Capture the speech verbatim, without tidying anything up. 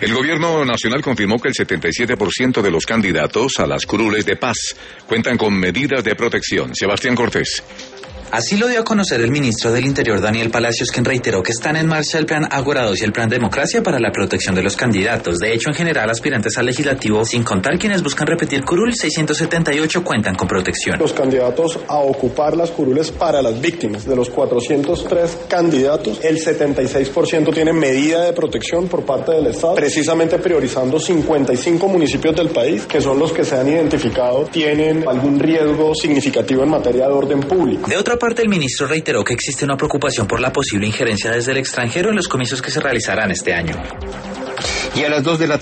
El gobierno nacional confirmó que el setenta y siete por ciento de los candidatos a las curules de paz cuentan con medidas de protección. Sebastián Cortés. Así lo dio a conocer el ministro del Interior, Daniel Palacios, quien reiteró que están en marcha el Plan Ágora dos y el Plan Democracia para la protección de los candidatos. De hecho, en general, aspirantes al legislativo, sin contar quienes buscan repetir curul, seiscientos setenta y ocho cuentan con protección. Los candidatos a ocupar las curules para las víctimas, de los cuatrocientos tres candidatos, el setenta y seis por ciento tienen medida de protección por parte del Estado, precisamente priorizando cincuenta y cinco municipios del país, que son los que se han identificado, tienen algún riesgo significativo en materia de orden público. De otra parte, el ministro reiteró que existe una preocupación por la posible injerencia desde el extranjero en los comicios que se realizarán este año. Y a las dos de la